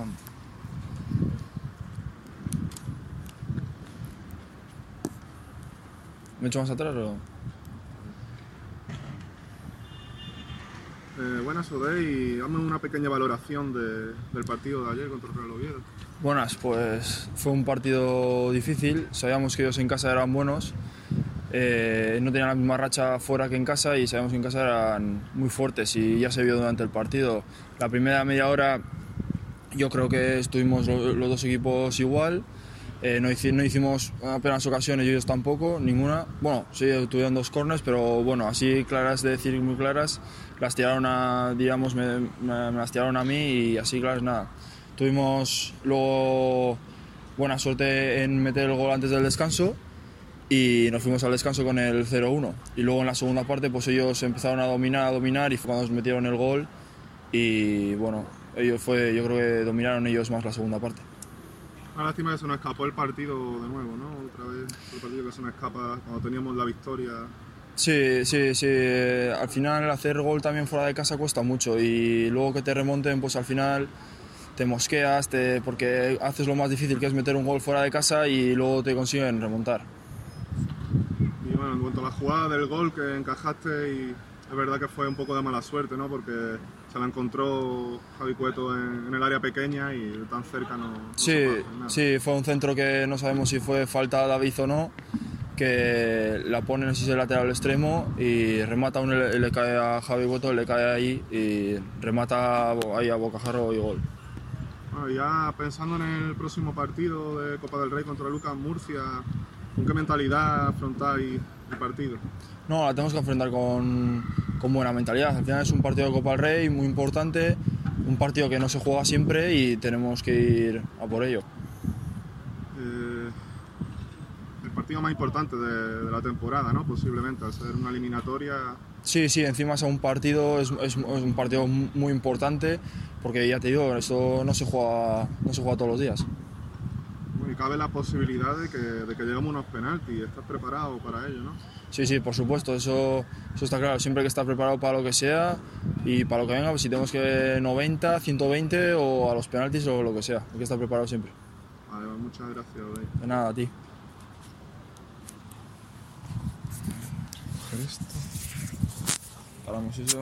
grabando. ¿Me echo más atrás o...? Buenas, Odey, y hazme una pequeña valoración del partido de ayer contra el Real Oviedo. Buenas, pues fue un partido difícil, sabíamos que ellos en casa eran buenos, no tenían la misma racha fuera que en casa y sabíamos que en casa eran muy fuertes y ya se vio durante el partido. La primera media hora yo creo que estuvimos los dos equipos igual, no hicimos apenas ocasiones y ellos tampoco, ninguna. Bueno, sí, tuvieron dos corners, pero bueno, así claras de decir muy claras, las tiraron digamos, me las tiraron a mí y así claras nada. Tuvimos luego buena suerte en meter el gol antes del descanso y nos fuimos al descanso con el 0-1. Y luego en la segunda parte pues ellos empezaron a dominar y fue cuando nos metieron el gol y bueno, yo creo que dominaron ellos más la segunda parte. Una lástima que se nos escapó el partido de nuevo, ¿no? Otra vez el partido que se nos escapa cuando teníamos la victoria. Sí. Al final hacer gol también fuera de casa cuesta mucho y luego que te remonten, pues al final te mosqueas porque haces lo más difícil que es meter un gol fuera de casa y luego te consiguen remontar. Y bueno, en cuanto a la jugada del gol que encajaste, y es verdad que fue un poco de mala suerte, ¿no? Porque se la encontró Javi Cueto en el área pequeña y tan cerca no se puede hacer nada. Sí, fue un centro que no sabemos si fue falta a David o no, que la pone, no sé si es el lateral extremo y remata uno, le cae a Javi Cueto, le cae ahí y remata ahí a bocajarro y gol. Bueno, ya pensando en el próximo partido de Copa del Rey contra Lucas Murcia, ¿con qué mentalidad afrontáis el partido? No, la tenemos que enfrentar con buena mentalidad. Al final es un partido de Copa del Rey muy importante, un partido que no se juega siempre y tenemos que ir a por ello. El partido más importante de la temporada, ¿no? Posiblemente, al ser una eliminatoria. Sí, encima es un partido muy importante porque ya te digo, esto no se juega todos los días. Y cabe la posibilidad de que lleguemos a unos penaltis. ¿Estás preparado para ello, no? Sí, por supuesto, eso está claro. Siempre hay que estar preparado para lo que sea y para lo que venga, pues si tenemos que 90, 120 o a los penaltis o lo que sea. Hay que estar preparado siempre. Vale, muchas gracias, Odey. De nada, a ti. Paramos eso.